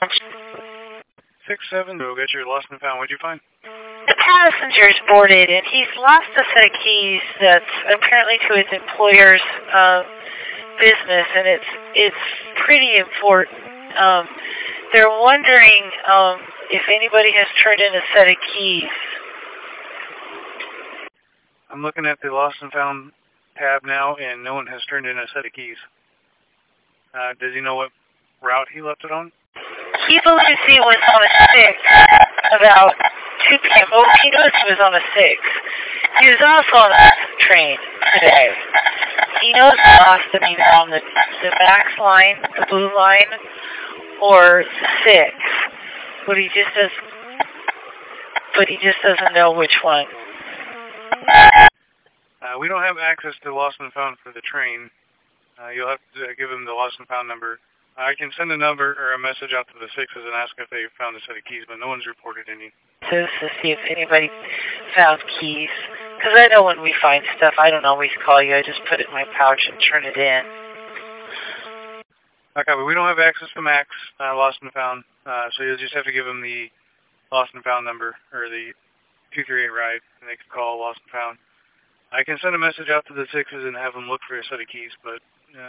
6-7, go get your lost and found. What'd you find? The passenger's boarded, and he's lost a set of keys that's apparently to his employer's business, and it's pretty important. They're wondering if anybody has turned in a set of keys. I'm looking at the lost and found tab now, and no one has turned in a set of keys. Does he know what route he left it on? He believes he was on a 6 about 2 p.m. Oh, he knows he was on a 6. He was also on a train today. He knows he lost him either on the Max line, the blue line, or 6. But he just doesn't know which one. We don't have access to lost and found for the train. You'll have to give him the lost and found number. I can send a number or a message out to the 6s and ask if they found a set of keys, but no one's reported any. To see if anybody found keys. Because I know when we find stuff, I don't always call you. I just put it in my pouch and turn it in. Okay, but we don't have access to Max, lost and found, so you'll just have to give him the lost and found number, or the 238 ride, and they can call lost and found. I can send a message out to the 6s and have them look for a set of keys, but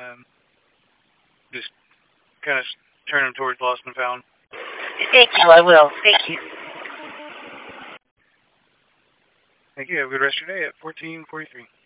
just kind of turn them towards lost and found. Thank you, I will. Thank you. Thank you. Have a good rest of your day at 1443.